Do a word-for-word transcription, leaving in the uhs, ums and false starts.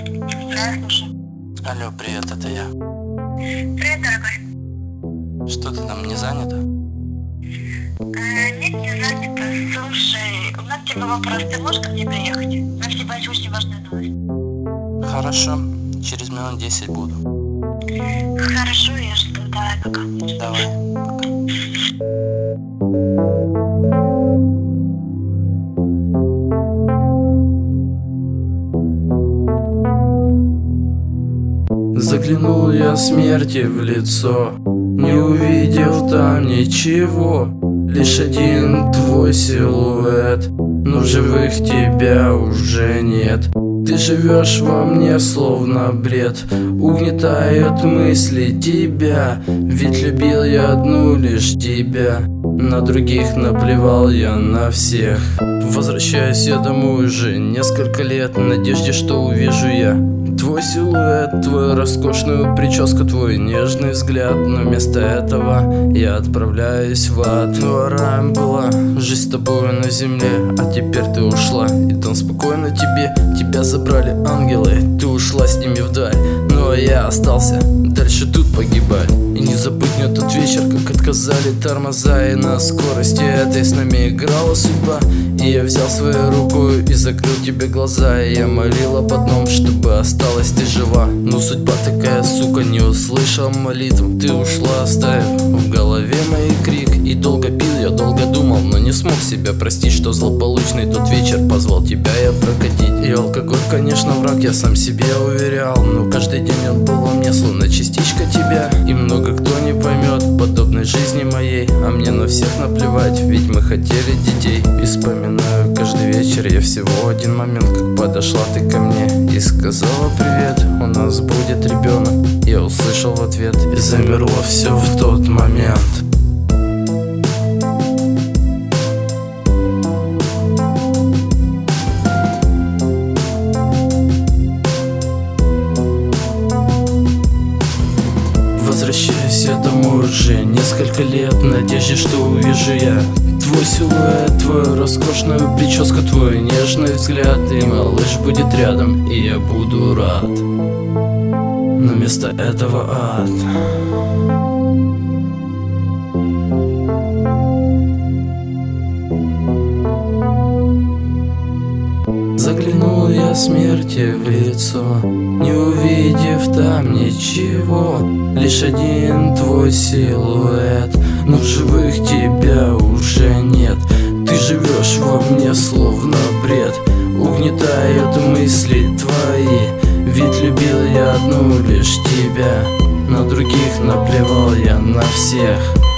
Да, слушай. Алло, привет, это я. Привет, дорогой. Что ты там, не занята? Э, нет, не занята. Слушай, у нас к тебе вопрос. Ты можешь ко мне приехать? У нас тебе очень важная новость. Хорошо, через минут десять буду. Хорошо, я жду. Давай, пока. Давай, пока. Заглянул я смерти в лицо, не увидев там ничего, лишь один твой силуэт, но в живых тебя уже нет. Ты живешь во мне словно бред, угнетают мысли тебя, ведь любил я одну лишь тебя, на других наплевал я на всех. Возвращаюсь я домой уже несколько лет, в надежде, что увижу я твой силуэт, твою роскошную прическу, твой нежный взгляд. Но вместо этого я отправляюсь в ад. Твоя раем была жизнь с тобой на земле, а теперь ты ушла, и там спокойно тебе. Тебя забрали ангелы, ты ушла с ними вдаль, но я остался дальше тут погибать. И не забыть мне тот вечер, как отказали тормоза, и на скорости этой с нами играла судьба. И я взял свою руку и закрыл тебе глаза, и я молил об одном, чтобы осталась ты жива. Но судьба такая, сука, не услышал молитв. Ты ушла, оставив в голове мой крик. И долго пил я, долго думал, но не смог себя простить, что злополучный тот вечер позвал тебя я прокатить. И алкоголь, конечно, враг, я сам себе уверял, но каждый день он был во мне словно частичка тебя. И много кто не поймет подобной жизни моей, а мне на всех наплевать, ведь мы хотели детей. И вспоминаю каждый вечер я всего один момент, как подошла ты ко мне и сказала привет, у нас будет ребенок. Я услышал в ответ, и замерло все в тот момент. Возвращаюсь я домой уже несколько лет, в надежде, что увижу я твой силуэт, твою роскошную прическу, твой нежный взгляд. И малыш будет рядом, и я буду рад. Но вместо этого ад. Заглянул я смерти в лицо, не увидев там ничего, лишь один твой силуэт, но в живых тебя уже нет. Ты живешь во мне словно бред, угнетают мысли твои, ведь любил я одну лишь тебя, на других наплевал я на всех.